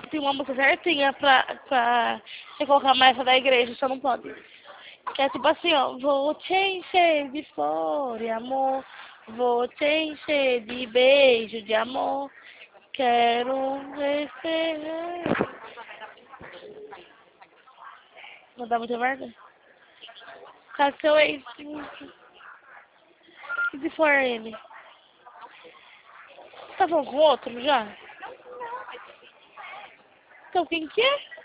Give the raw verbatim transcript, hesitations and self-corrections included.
tem uma música certinha pra, pra você colocar mais essa da igreja, só não pode. Que é tipo assim, ó. Vou te encher de flor e amor. Vou te encher de beijo de amor. Quero ver você. Não dá muita merda? Caso seu ex. E se for ele? Você tá falando com outro já? Então quem que é?